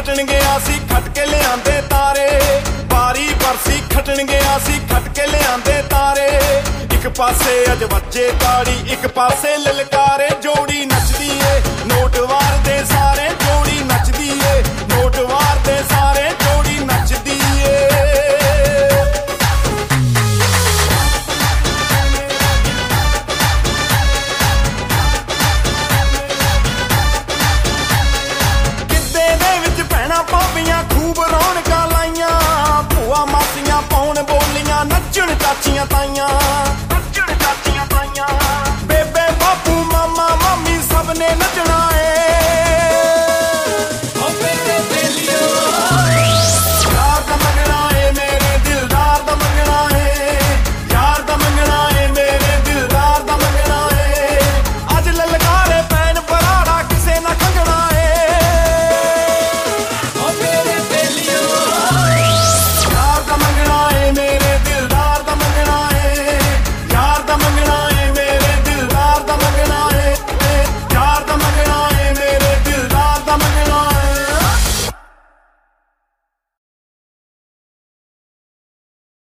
ਖਟਣ ਗਿਆ ਸੀ ਖਟ ਕੇ ਲਿਆਂਦੇ ਤਾਰੇ ਬਾਰੀ ਬਰਸੀ ਖਟਣ ਗਿਆ ਸੀ ਖਟ ਕੇ ਲਿਆਂਦੇ ਤਾਰੇ ਇੱਕ ਪਾਸੇ ਅਜ ਵੱਜੇ ਤਾੜੀ ਇੱਕ ਪਾਸੇ ਲਲਕਾਰੇ ਜੋੜੀ ਨੱਚਦੀ ਏ ਨੋਟ ਵਾਰਦੇ ਸਾਰੇ ਜੋੜੀ ਨੱਚਦੀ ਏ ਨੋਟ ਵਾਰਦੇ ਸਾਰੇ ਜੋੜੀ ਨੱਚਦੀ ਏ ਭਾਬੀਆਂ ਖੂਬ ਰੌਣਕਾਂ ਲਾਈਆਂ ਭੂਆ ਮਾਸੀਆਂ ਪਾਉਣ ਬੋਲੀਆਂ ਨੱਚਣ ਚਾਚੀਆਂ ਤਾਈਆਂ